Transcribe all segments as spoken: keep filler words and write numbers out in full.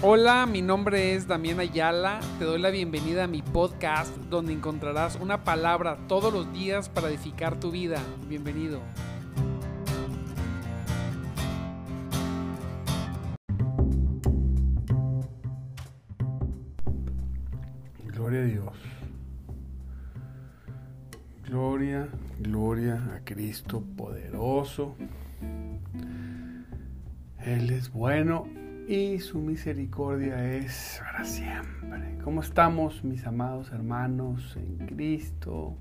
Hola, mi nombre es Damián Ayala, te doy la bienvenida a mi podcast donde encontrarás una palabra todos los días para edificar tu vida. Bienvenido. Gloria a Dios. Gloria, gloria a Cristo poderoso. Él es bueno y su misericordia es para siempre. ¿Cómo estamos, mis amados hermanos en Cristo?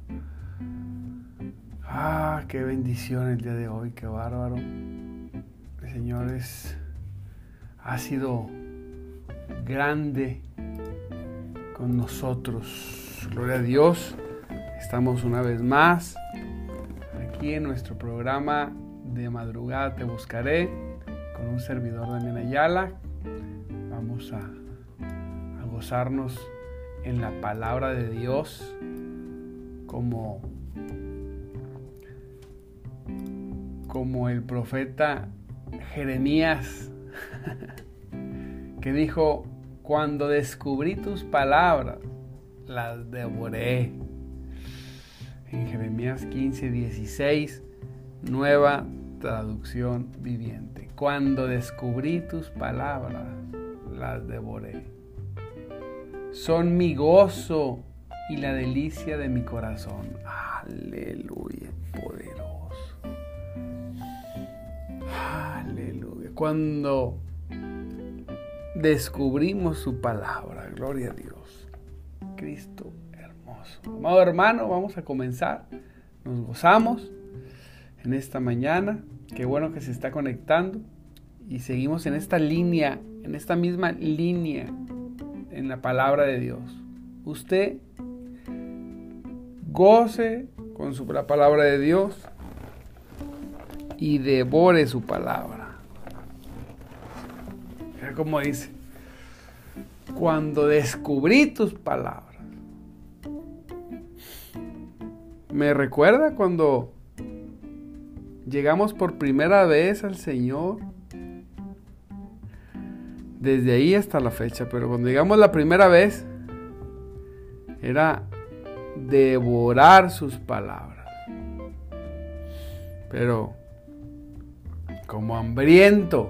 Ah, qué bendición el día de hoy, qué bárbaro. El Señor es, ha sido grande con nosotros. Gloria a Dios. Estamos una vez más aquí en nuestro programa de madrugada Te Buscaré con un servidor Damián Ayala. Vamos a, a gozarnos en la palabra de Dios como, como el profeta Jeremías que dijo: cuando descubrí tus palabras, las devoré. En Jeremías quince, dieciséis, nueva traducción viviente. Cuando descubrí tus palabras, las devoré. Son mi gozo y la delicia de mi corazón. Aleluya, poderoso. Aleluya. Cuando descubrimos su palabra, gloria a Dios. Cristo hermoso. Amado hermano, vamos a comenzar. Nos gozamos en esta mañana. Qué bueno que se está conectando. Y seguimos en esta línea, en esta misma línea, en la palabra de Dios. Usted goce con su, la palabra de Dios y devore su palabra. Mira cómo dice: cuando descubrí tus palabras. Me recuerda cuando llegamos por primera vez al Señor. Desde ahí hasta la fecha, pero cuando llegamos la primera vez, era devorar sus palabras. Pero como hambriento,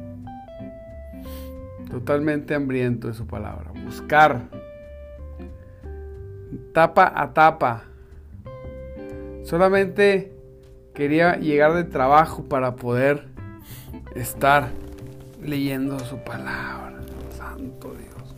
totalmente hambriento de su palabra. Buscar, tapa a tapa. Solamente quería llegar de trabajo para poder estar leyendo su palabra. Santo Dios.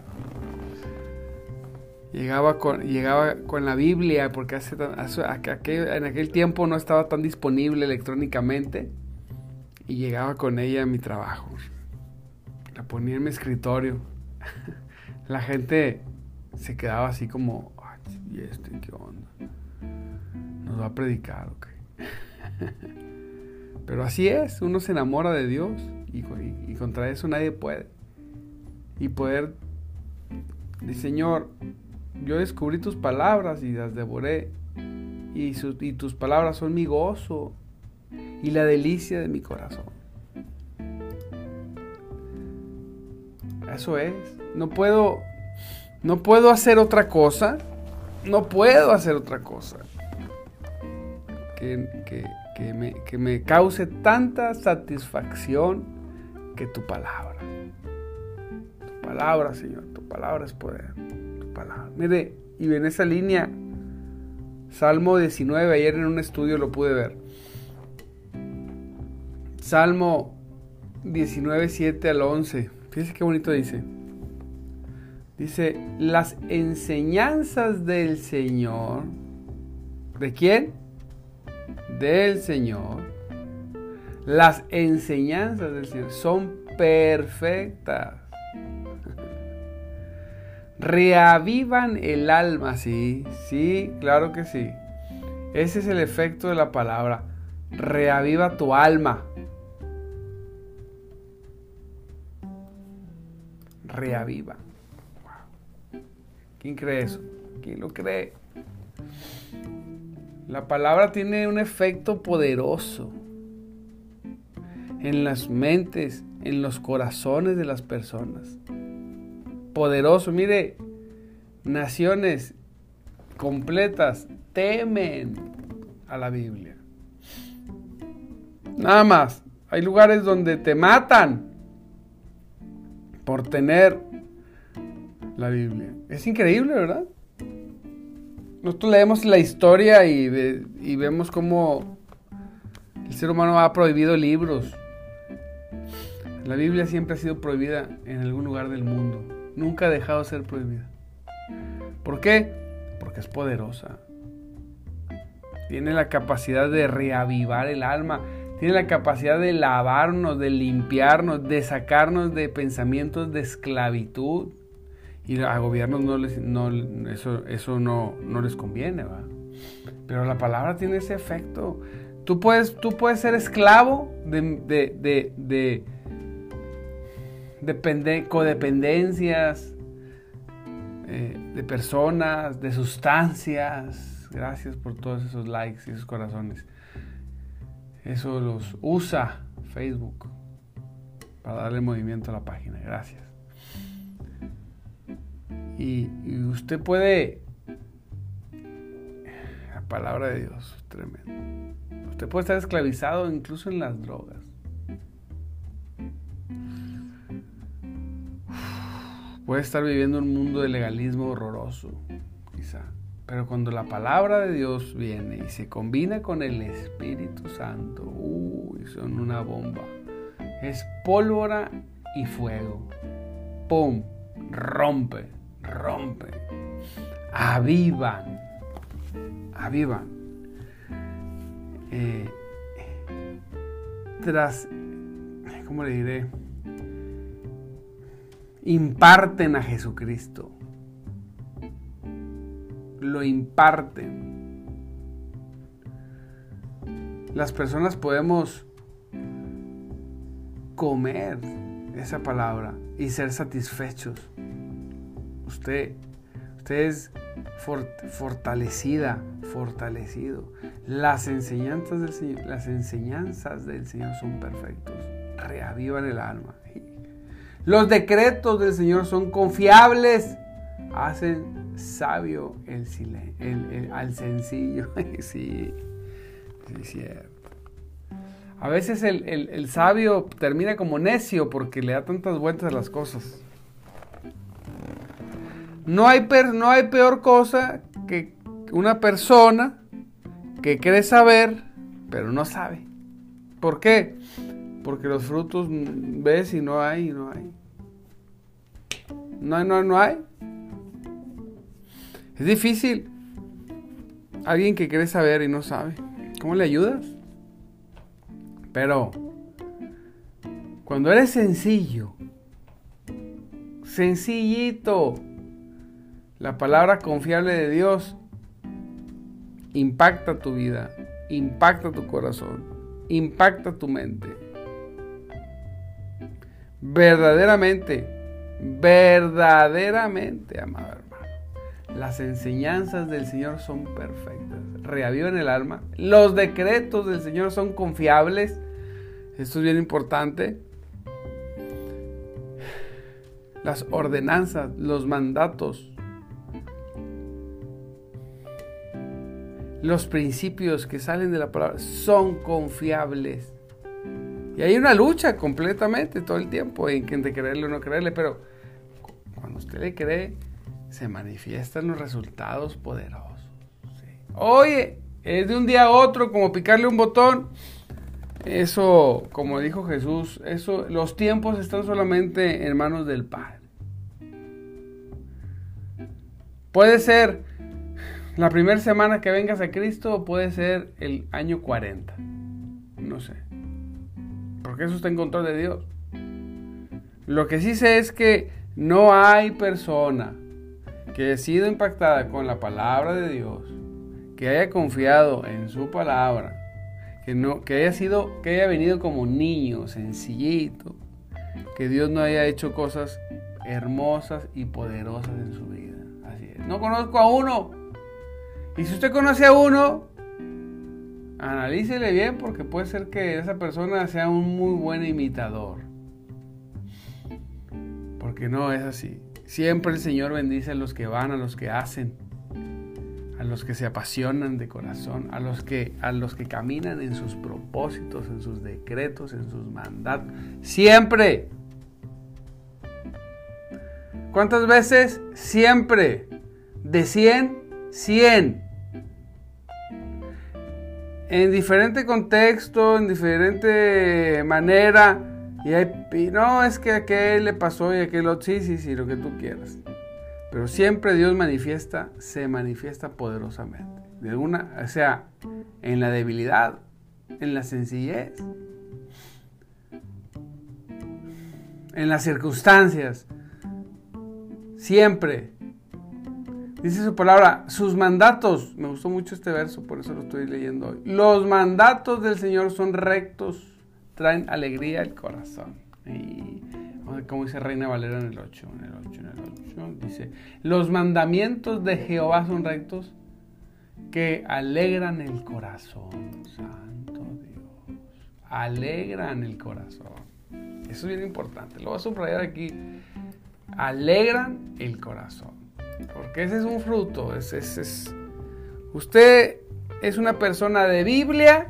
Llegaba con, llegaba con la Biblia, porque hace, hace, aquel, en aquel tiempo no estaba tan disponible electrónicamente, y llegaba con ella a mi trabajo. La ponía en mi escritorio. La gente se quedaba así como: ¿y este qué onda? ¿Nos va a predicar o qué? Pero así es, uno se enamora de Dios y, y, y contra eso nadie puede. Y poder decir: Señor, yo descubrí tus palabras y las devoré, y, su, y tus palabras son mi gozo y la delicia de mi corazón. Eso es. No puedo, no puedo hacer otra cosa. No puedo hacer otra cosa que, que, que, me, que me cause tanta satisfacción que tu palabra. Tu palabra, Señor. Tu palabra es poder. Tu palabra. Mire, y en esa línea, Salmo diecinueve, ayer en un estudio lo pude ver. Salmo diecinueve, siete al once. Fíjese qué bonito dice. Dice: las enseñanzas del Señor. ¿De quién? Del Señor. Las enseñanzas del Señor son perfectas. Reavivan el alma. Sí, sí, claro que sí. Ese es el efecto de la palabra. Reaviva tu alma. Reaviva. Wow. ¿Quién cree eso? ¿Quién lo cree? La palabra tiene un efecto poderoso en las mentes, en los corazones de las personas. Poderoso, mire, naciones completas temen a la Biblia. Nada más, hay lugares donde te matan por tener la Biblia. Es increíble, ¿verdad? Nosotros leemos la historia y, ve, y vemos cómo el ser humano ha prohibido libros. La Biblia siempre ha sido prohibida en algún lugar del mundo. Nunca ha dejado de ser prohibida. ¿Por qué? Porque es poderosa. Tiene la capacidad de reavivar el alma. Tiene la capacidad de lavarnos, de limpiarnos, de sacarnos de pensamientos de esclavitud. Y a gobiernos no les, no, eso, eso no, no les conviene, ¿va? Pero la palabra tiene ese efecto. Tú puedes, tú puedes ser esclavo de, de, de, de, de pende, codependencias, eh, de personas, de sustancias. Gracias por todos esos likes y esos corazones. Eso los usa Facebook para darle movimiento a la página. Gracias. Y, y usted puede, la palabra de Dios es tremendo. Usted puede estar esclavizado incluso en las drogas. Puede estar viviendo un mundo de legalismo horroroso, quizá. Pero cuando la palabra de Dios viene y se combina con el Espíritu Santo, uy, son una bomba. Es pólvora y fuego. ¡Pum! Rompe, rompe. Avivan. Avivan. Eh, tras, ¿cómo le diré? Imparten a Jesucristo. Lo imparten. Las personas podemos comer esa palabra y ser satisfechos. Usted, usted es fort, fortalecida, fortalecido. Las enseñanzas del Señor, las enseñanzas del Señor son perfectos. Reavivan el alma. Los decretos del Señor son confiables. Hacen sabio el, el, el, al sencillo. Sí, sí, es cierto. A veces el, el, el sabio termina como necio porque le da tantas vueltas a las cosas. No hay, per, no hay peor cosa que una persona que cree saber, pero no sabe. ¿Por qué? Porque los frutos ves y no hay, y no hay. No hay, no hay, no hay. Es difícil. Alguien que quiere saber y no sabe. ¿Cómo le ayudas? Pero cuando eres sencillo, sencillito, la palabra confiable de Dios impacta tu vida, impacta tu corazón, impacta tu mente. Verdaderamente, verdaderamente, amado hermano. Las enseñanzas del Señor son perfectas, reavivan el alma. Los decretos del Señor son confiables. Esto es bien importante. Las ordenanzas, los mandatos, los principios que salen de la palabra son confiables. Y hay una lucha completamente todo el tiempo en que de creerle o no creerle, pero cuando usted le cree, se manifiestan los resultados poderosos. Sí. Oye, es de un día a otro como picarle un botón. Eso, como dijo Jesús, eso, los tiempos están solamente en manos del Padre. Puede ser la primera semana que vengas a Cristo o puede ser el año cuarenta. No sé. Porque eso está en control de Dios. Lo que sí sé es que no hay persona que haya sido impactada con la palabra de Dios, que haya confiado en su palabra, que no, que haya sido, que haya venido como niño, sencillito, que Dios no haya hecho cosas hermosas y poderosas en su vida. Así es. No conozco a uno. Y si usted conoce a uno, analícele bien porque puede ser que esa persona sea un muy buen imitador. porque no es así. Siempre el Señor bendice a los que van, a los que hacen, a los que se apasionan de corazón, a los que, a los que caminan en sus propósitos, en sus decretos, en sus mandatos. Siempre. ¿Cuántas veces? Siempre. De cien, cien. En diferente contexto, en diferente manera. Y, hay, y no, es que a aquel le pasó y a aquel otro. Sí, sí, sí, lo que tú quieras. Pero siempre Dios manifiesta, se manifiesta poderosamente. De alguna, o sea, en la debilidad, en la sencillez, en las circunstancias. Siempre. Dice su palabra, sus mandatos. Me gustó mucho este verso, por eso lo estoy leyendo hoy. Los mandatos del Señor son rectos, traen alegría al corazón. Y como dice Reina Valera en el ocho, en el ocho, en el ocho, dice, los mandamientos de Jehová son rectos, que alegran el corazón. Santo Dios, alegran el corazón. Eso es bien importante, lo voy a subrayar aquí. Alegran el corazón, porque ese es un fruto. Es, es, es. Usted es una persona de Biblia,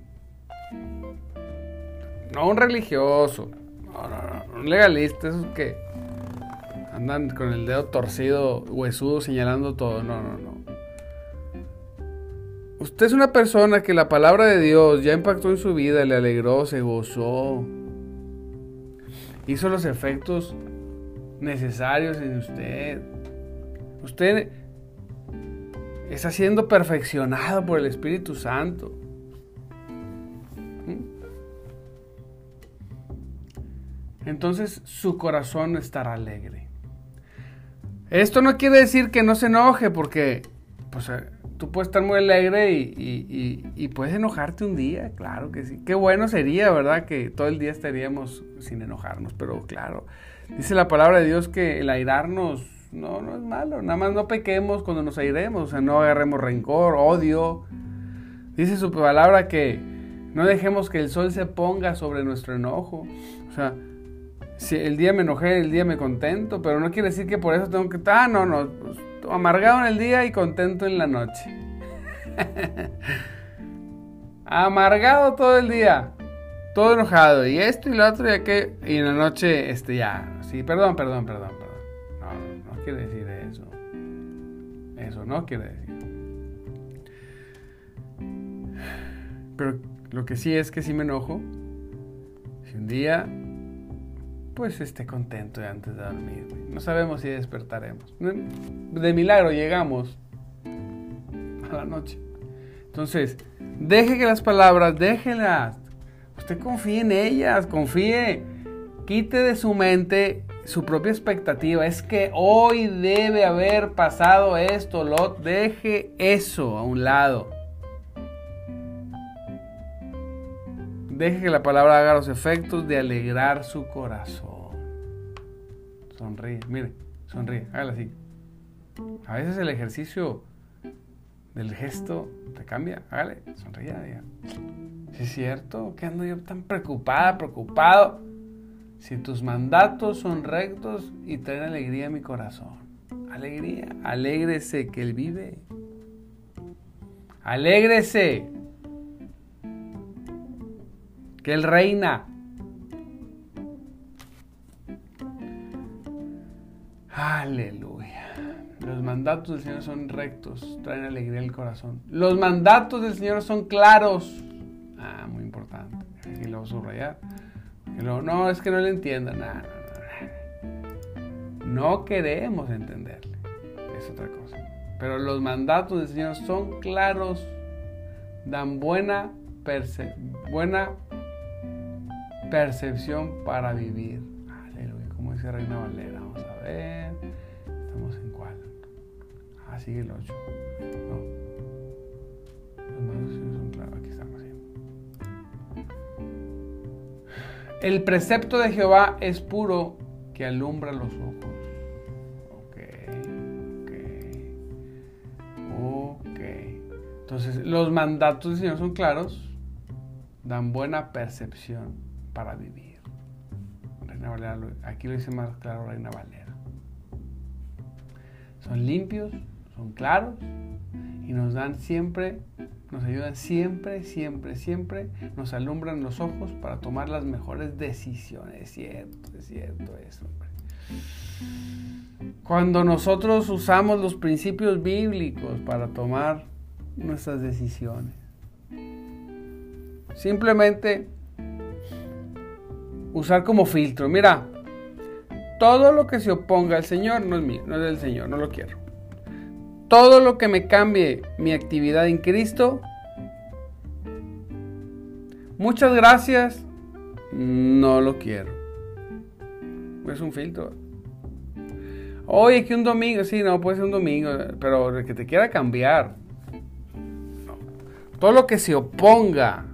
no un religioso, no, no, no, un legalista, esos que andan con el dedo torcido, huesudo, señalando todo. No, no, no. Usted es una persona que la palabra de Dios ya impactó en su vida, le alegró, se gozó, hizo los efectos necesarios en usted. Usted está siendo perfeccionado por el Espíritu Santo. Entonces su corazón estará alegre. Esto no quiere decir que no se enoje, porque pues, tú puedes estar muy alegre y, y, y, y puedes enojarte un día, claro que sí. Qué bueno sería, ¿verdad?, que todo el día estaríamos sin enojarnos, pero claro, dice la palabra de Dios que el airarnos no, no es malo. Nada más no pequemos cuando nos airemos, o sea, no agarremos rencor, odio. Dice su palabra que no dejemos que el sol se ponga sobre nuestro enojo. O sea, si el día me enojé, el día me contento, pero no quiere decir que por eso tengo que... Ah, no, no, pues, amargado en el día y contento en la noche. Amargado todo el día, todo enojado, y esto y lo otro y aquello, y en la noche, este, ya, sí, perdón, perdón, perdón, perdón. No, no quiere decir eso. Eso no quiere decir. Pero lo que sí es que sí me enojo. Si un día, pues esté contento de antes de dormir. No sabemos si despertaremos. De milagro llegamos a la noche. Entonces, deje que las palabras, déjelas. Usted confíe en ellas, confíe. Quite de su mente su propia expectativa. Es que hoy debe haber pasado esto, lo deje eso a un lado. Deje que la palabra haga los efectos de alegrar su corazón. Sonríe, mire, sonríe, hágalo así. A veces el ejercicio del gesto te cambia. Hágale, sonríe, diga. ¿Sí es cierto? ¿Qué ando yo tan preocupada, preocupado? Si tus mandatos son rectos y traen alegría a mi corazón. Alegría, alégrese que Él vive. Alégrese que Él reina. Aleluya. Los mandatos del Señor son rectos, traen alegría al corazón. Los mandatos del Señor son claros. Ah, muy importante. Aquí lo voy a subrayar. No, no, es que no le entiendan. No, no, no. No queremos entenderle. Es otra cosa. Pero los mandatos del Señor son claros. Dan buena, perce- buena percepción para vivir. Aleluya. Como dice Reina Valera. Vamos a ver. ¿Estamos en cuál? Ah, sigue el ocho. No. Los mandatos del Señor son claros. Aquí estamos. El precepto de Jehová es puro, que alumbra los ojos. Ok, ok, ok. Entonces, los mandatos del Señor son claros, dan buena percepción para vivir. Reina Valera, aquí lo dice más claro Reina Valera. Son limpios, son claros y nos dan siempre, nos ayudan siempre, siempre, siempre, nos alumbran los ojos para tomar las mejores decisiones. Es cierto, es cierto eso, hombre. Cuando nosotros usamos los principios bíblicos para tomar nuestras decisiones, simplemente usar como filtro, mira, todo lo que se oponga al Señor no es mío, no es del Señor, no lo quiero. Todo lo que me cambie mi actividad en Cristo, muchas gracias, no lo quiero. Es un filtro. Oye, que un domingo, sí, no, puede ser un domingo, pero el que te quiera cambiar. No. Todo lo que se oponga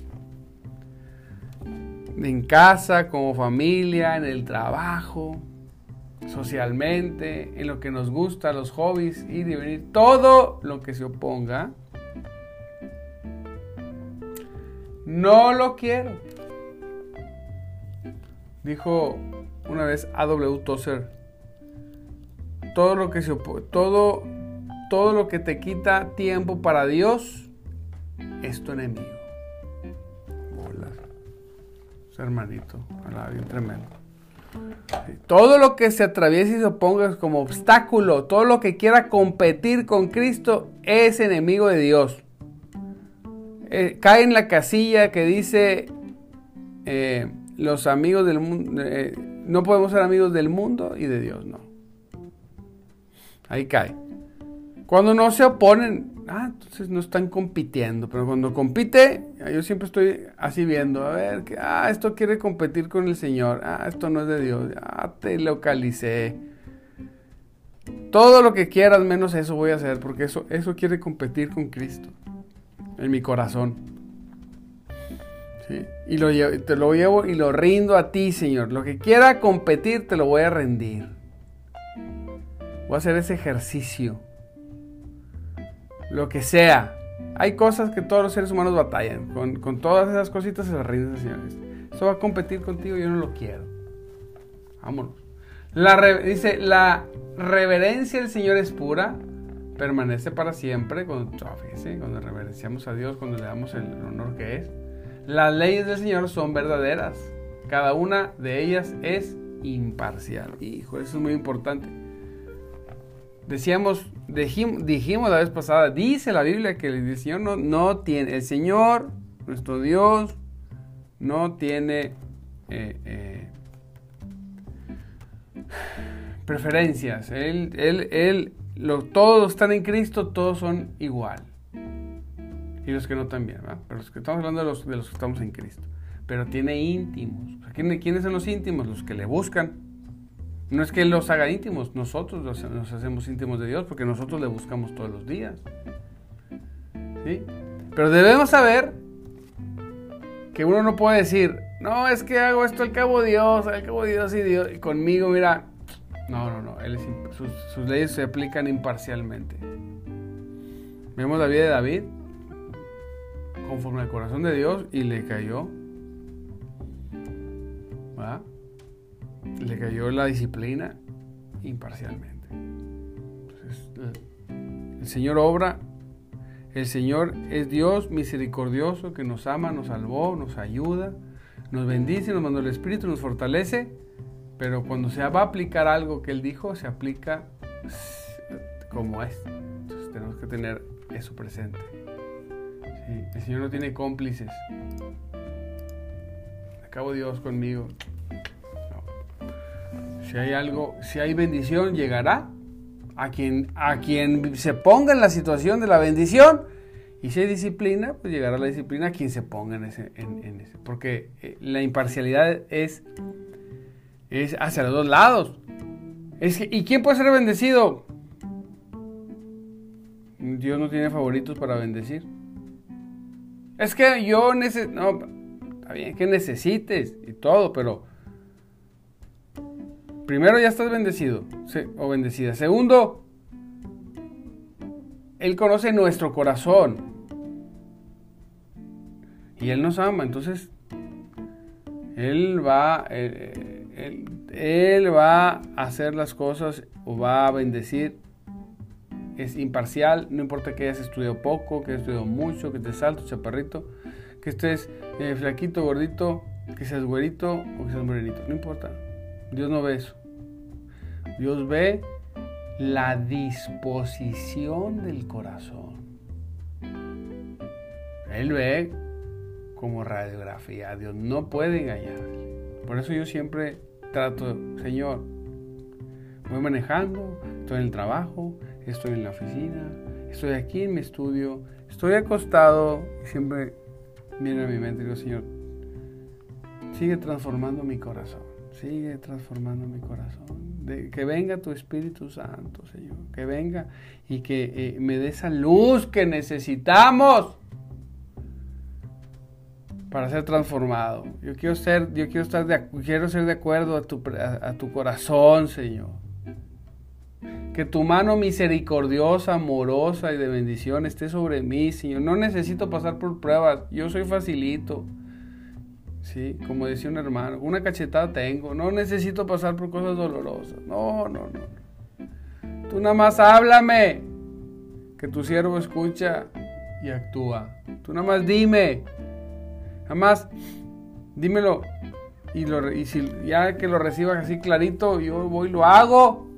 en casa, como familia, en el trabajo, socialmente, en lo que nos gusta, los hobbies, ir y venir, todo lo que se oponga, no lo quiero. Dijo una vez A W Tozer, todo lo que se opone, todo, todo lo que te quita tiempo para Dios es tu enemigo. Hola, hermanito, hola, bien tremendo. Todo lo que se atraviese y se oponga como obstáculo, todo lo que quiera competir con Cristo es enemigo de Dios. Eh, cae en la casilla que dice eh, los amigos del mundo, eh, no podemos ser amigos del mundo y de Dios, no. Ahí cae. Cuando no se oponen, ah, entonces no están compitiendo, pero cuando compite, yo siempre estoy así viendo, a ver, que, ah, esto quiere competir con el Señor, ah, esto no es de Dios, ah, te localicé. Todo lo que quieras menos eso voy a hacer, porque eso, eso quiere competir con Cristo en mi corazón. ¿Sí? Y lo llevo, te lo llevo y lo rindo a ti, Señor. Lo que quiera competir te lo voy a rendir. Voy a hacer ese ejercicio. Lo que sea. Hay cosas que todos los seres humanos batallan. Con, con todas esas cositas se las rinden, señores. Eso va a competir contigo y yo no lo quiero. Vámonos. La re, dice, la reverencia del Señor es pura, permanece para siempre. Cuando, fíjese, cuando reverenciamos a Dios, cuando le damos el honor que es. Las leyes del Señor son verdaderas. Cada una de ellas es imparcial. Hijo, eso es muy importante. Decíamos, dijimos, dijimos la vez pasada, dice la Biblia que el Señor no, no tiene, el Señor, nuestro Dios, no tiene eh, eh, preferencias. Él, él, él, lo, todos están en Cristo, todos son igual. Y los que no también, ¿verdad? Pero los que estamos hablando de los, de los que estamos en Cristo. Pero tiene íntimos. O sea, ¿quiénes son los íntimos? Los que le buscan. No es que Él los haga íntimos, nosotros los, nos hacemos íntimos de Dios porque nosotros le buscamos todos los días. ¿Sí? Pero debemos saber que uno no puede decir, no, es que hago esto al cabo de Dios, al cabo de Dios y Dios, y conmigo, mira. No, no, no, él es, sus, sus leyes se aplican imparcialmente. Vemos la vida de David, conforme al corazón de Dios, y le cayó, ¿verdad? Le cayó la disciplina imparcialmente. Entonces, el Señor obra, el Señor es Dios misericordioso que nos ama, nos salvó, nos ayuda, nos bendice, nos mandó el Espíritu, nos fortalece, pero cuando se va a aplicar algo que Él dijo, se aplica como es. Entonces tenemos que tener eso presente. Sí, el Señor no tiene cómplices. Acabo Dios conmigo. Si hay algo, si hay bendición, llegará a quien, a quien se ponga en la situación de la bendición. Y si hay disciplina, pues llegará la disciplina a quien se ponga en ese. En, en ese. Porque la imparcialidad es, es hacia los dos lados. Es que, ¿y quién puede ser bendecido? Dios no tiene favoritos para bendecir. Es que yo necesito... No, está bien que necesites y todo, pero... Primero, ya estás bendecido o bendecida. Segundo, Él conoce nuestro corazón. Y Él nos ama. Entonces, Él va, Él, Él, él va a hacer las cosas o va a bendecir. Es imparcial, no importa que hayas estudiado poco, que hayas estudiado mucho, que estés alto, chaparrito, que estés eh, flaquito, gordito, que seas güerito o que seas morenito. No importa. Dios no ve eso. Dios ve la disposición del corazón. Él ve como radiografía. Dios no puede engañar. Por eso yo siempre trato, Señor, voy manejando, estoy en el trabajo, estoy en la oficina, estoy aquí en mi estudio, estoy acostado y siempre viene a mi mente y digo, Señor, sigue transformando mi corazón, sigue transformando mi corazón. De, que venga tu Espíritu Santo, Señor, que venga y que eh, me dé esa luz que necesitamos para ser transformado. Yo quiero ser, yo quiero estar de, quiero ser de acuerdo a tu, a, a tu corazón, Señor. Que tu mano misericordiosa, amorosa y de bendición esté sobre mí, Señor. No necesito pasar por pruebas. Yo soy facilito. Sí, como decía un hermano, una cachetada tengo. No necesito pasar por cosas dolorosas. No, no, no. Tú nada más háblame. Que tu siervo escucha y actúa. Tú nada más dime. Nada más dímelo. Y, lo, y si ya que lo recibas así clarito, yo voy y lo hago.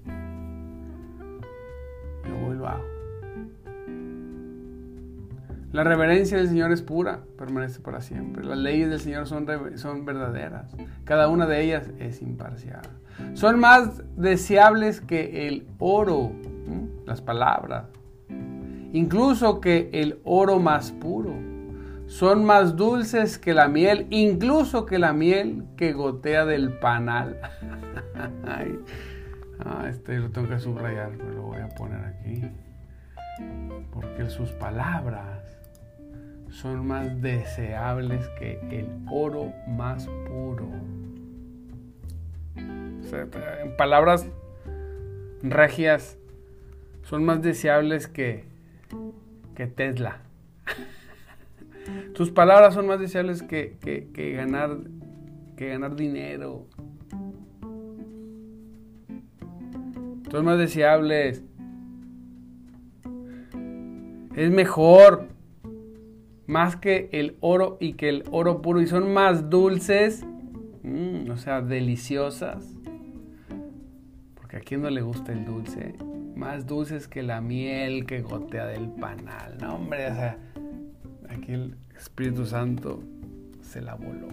La reverencia del Señor es pura, permanece para siempre. Las leyes del Señor son, son verdaderas. Cada una de ellas es imparcial. Son más deseables que el oro, ¿sí? Las palabras. Incluso que el oro más puro. Son más dulces que la miel, incluso que la miel que gotea del panal. Ay, ah, este lo tengo que subrayar, pero lo voy a poner aquí. Porque sus palabras son más deseables que el oro más puro. O sea, en palabras regias, son más deseables que, que Tesla. Tus palabras son más deseables que, que, que, ganar, que ganar dinero. Son más deseables. Es mejor, más que el oro y que el oro puro. Y son más dulces, mmm, o sea, deliciosas. Porque a quién no le gusta el dulce. Más dulces que la miel que gotea del panal. No, hombre, o sea, aquí el Espíritu Santo se la voló.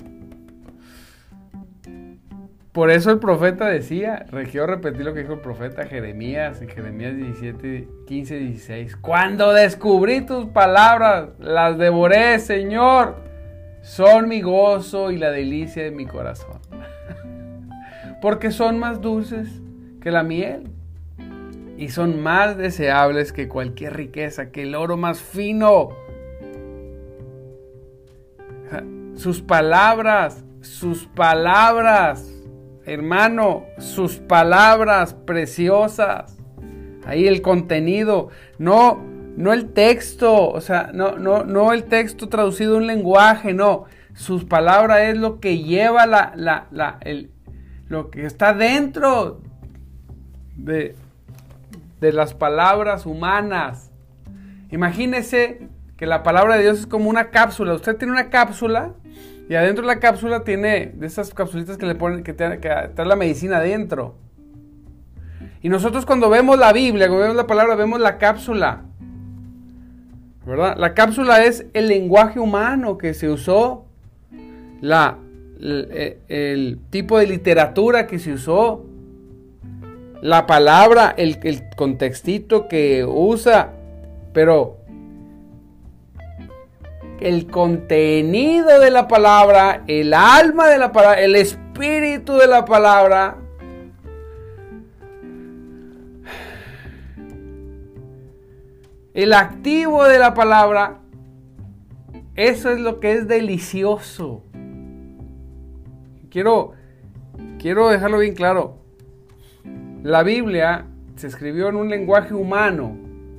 Por eso el profeta decía, quiero repetir lo que dijo el profeta Jeremías, en Jeremías diecisiete, quince, dieciséis. Cuando descubrí tus palabras, las devoré, Señor. Son mi gozo y la delicia de mi corazón. Porque son más dulces que la miel. Y son más deseables que cualquier riqueza, que el oro más fino. Sus palabras, sus palabras. Hermano, sus palabras preciosas. Ahí el contenido. No, no el texto. O sea, no, no, no el texto traducido en un lenguaje. No. Sus palabras es lo que lleva la, la, la, el, lo que está dentro de, de las palabras humanas. Imagínese que la palabra de Dios es como una cápsula. Usted tiene una cápsula. Y adentro de la cápsula tiene de esas capsulitas que le ponen, que trae la medicina adentro. Y nosotros cuando vemos la Biblia, cuando vemos la palabra, vemos la cápsula. ¿Verdad? La cápsula es el lenguaje humano que se usó. La, el, el tipo de literatura que se usó. La palabra, el, el contextito que usa. Pero el contenido de la palabra, el alma de la palabra, el espíritu de la palabra, el activo de la palabra, eso es lo que es delicioso. Quiero, quiero dejarlo bien claro. La Biblia se escribió en un lenguaje humano.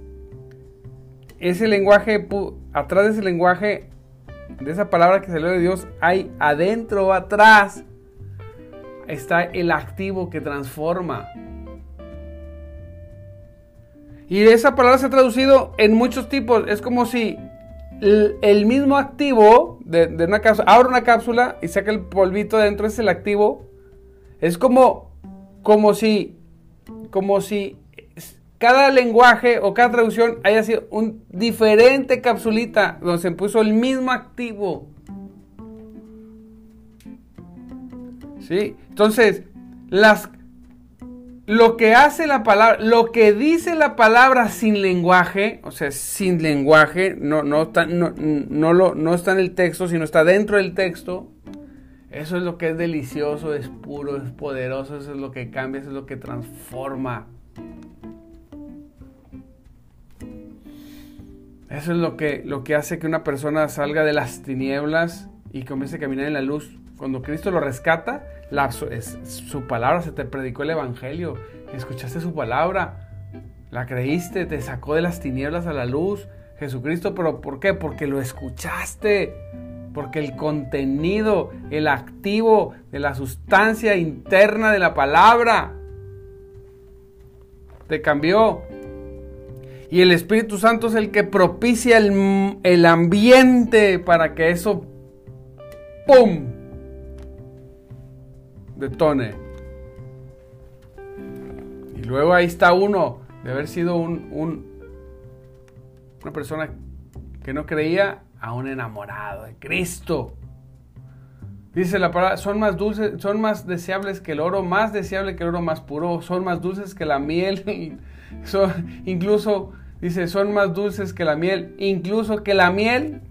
Ese lenguaje, atrás de ese lenguaje, de esa palabra que salió de Dios, hay adentro o atrás, está el activo que transforma. Y esa palabra se ha traducido en muchos tipos. Es como si el, el mismo activo de, de una cápsula, abre una cápsula y saca el polvito de dentro, es el activo. Es como, como si, como si cada lenguaje o cada traducción haya sido un diferente capsulita donde se puso el mismo activo. ¿Sí? Entonces, las Lo que hace la palabra, lo que dice la palabra sin lenguaje, o sea, sin lenguaje, no, no, está, no, no, lo, no está en el texto, sino está dentro del texto, eso es lo que es delicioso, es puro, es poderoso, eso es lo que cambia, eso es lo que transforma. Eso es lo que, lo que hace que una persona salga de las tinieblas y comience a caminar en la luz. Cuando Cristo lo rescata, la, su, es, su palabra, se te predicó el evangelio, escuchaste su palabra, la creíste, te sacó de las tinieblas a la luz, Jesucristo, pero ¿por qué? Porque lo escuchaste, porque el contenido, el activo de la sustancia interna de la palabra te cambió. Y el Espíritu Santo es el que propicia el, el ambiente para que eso, ¡pum!, detone. Y luego ahí está uno, de haber sido un, un, una persona que no creía, a un enamorado de Cristo. Dice la palabra, son más dulces, son más deseables que el oro, más deseable que el oro más puro, son más dulces que la miel, son, incluso, dice, son más dulces que la miel, incluso que la miel,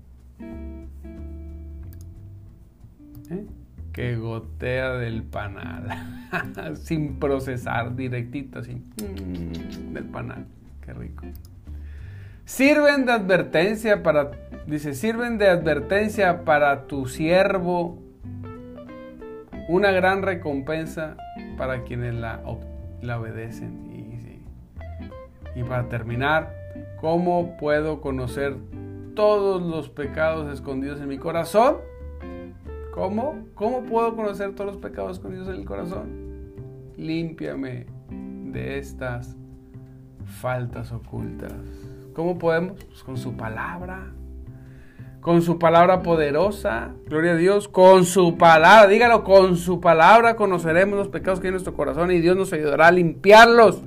¿eh? que gotea del panal, sin procesar, directito así, mm, del panal, qué rico. Sirven de advertencia para, dice, sirven de advertencia para tu siervo, una gran recompensa para quienes la, la obedecen. Y, y para terminar, ¿cómo puedo conocer todos los pecados escondidos en mi corazón? ¿Cómo? ¿Cómo puedo conocer todos los pecados escondidos en el corazón? Límpiame de estas faltas ocultas. ¿Cómo podemos? Pues con su palabra. Con su palabra poderosa. Gloria a Dios. Con su palabra. Dígalo, con su palabra conoceremos los pecados que hay en nuestro corazón y Dios nos ayudará a limpiarlos.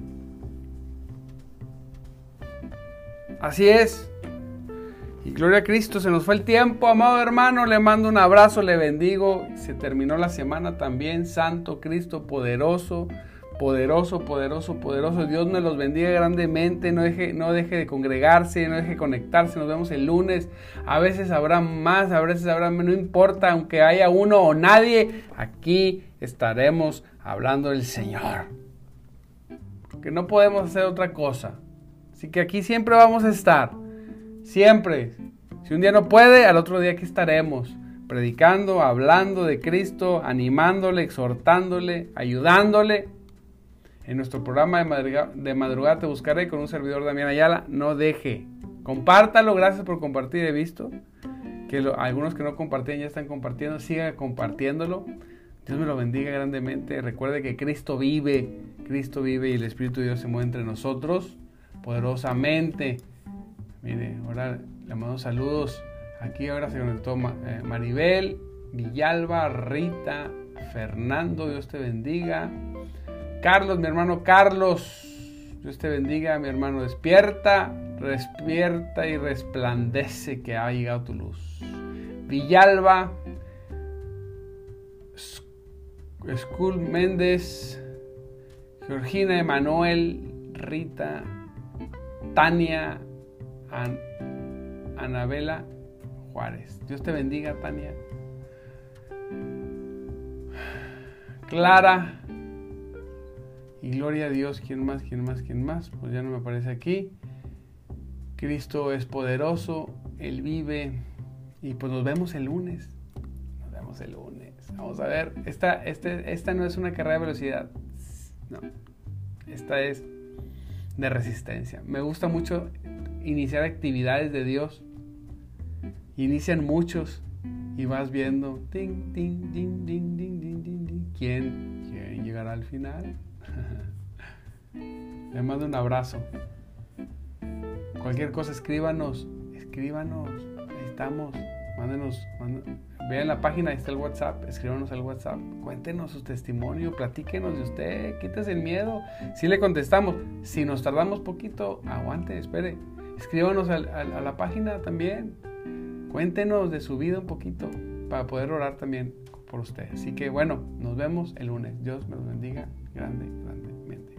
Así es. Y gloria a Cristo, se nos fue el tiempo, amado hermano, le mando un abrazo, le bendigo, se terminó la semana también, Santo Cristo, poderoso, poderoso, poderoso, poderoso, Dios me los bendiga grandemente, no deje, no deje de congregarse, no deje de conectarse, nos vemos el lunes, a veces habrá más, a veces habrá menos, no importa, aunque haya uno o nadie, aquí estaremos hablando del Señor, porque no podemos hacer otra cosa, así que aquí siempre vamos a estar. Siempre, si un día no puede, al otro día aquí estaremos, predicando, hablando de Cristo, animándole, exhortándole, ayudándole. En nuestro programa de madrugada, de madrugada te buscaré con un servidor, Damián Ayala. No deje, compártalo, gracias por compartir, he visto que lo, algunos que no compartían ya están compartiendo, siga compartiéndolo. Dios me lo bendiga grandemente, recuerde que Cristo vive, Cristo vive y el Espíritu de Dios se mueve entre nosotros poderosamente. Mire, ahora le mando saludos. Aquí ahora se conectó Maribel, Villalba, Rita, Fernando, Dios te bendiga. Carlos, mi hermano Carlos, Dios te bendiga, mi hermano. Despierta, despierta y resplandece que ha llegado tu luz. Villalba, School Méndez, Georgina, Emanuel, Rita, Tania, An- Anabela Juárez. Dios te bendiga, Tania. Clara. Y gloria a Dios. ¿Quién más? ¿Quién más? ¿Quién más? Pues ya no me aparece aquí. Cristo es poderoso. Él vive. Y pues nos vemos el lunes. Nos vemos el lunes. Vamos a ver. Esta, este, esta no es una carrera de velocidad. No. Esta es de resistencia. Me gusta mucho iniciar actividades de Dios. Inician muchos y vas viendo ting, ting, ting, ting, ting, ting, ting, ting. quién al final. Le mando un abrazo. Cualquier cosa, escríbanos, escríbanos, ahí estamos, mándenos, mándenos. Vean la página, ahí está el WhatsApp, escríbanos al WhatsApp, cuéntenos su testimonio, platíquenos de usted, quítese el miedo. Si le contestamos, si nos tardamos poquito, aguante, espere, escríbanos a, a, a la página también, cuéntenos de su vida un poquito, para poder orar también por usted. Así que bueno, nos vemos el lunes. Dios me los bendiga grande, grandemente.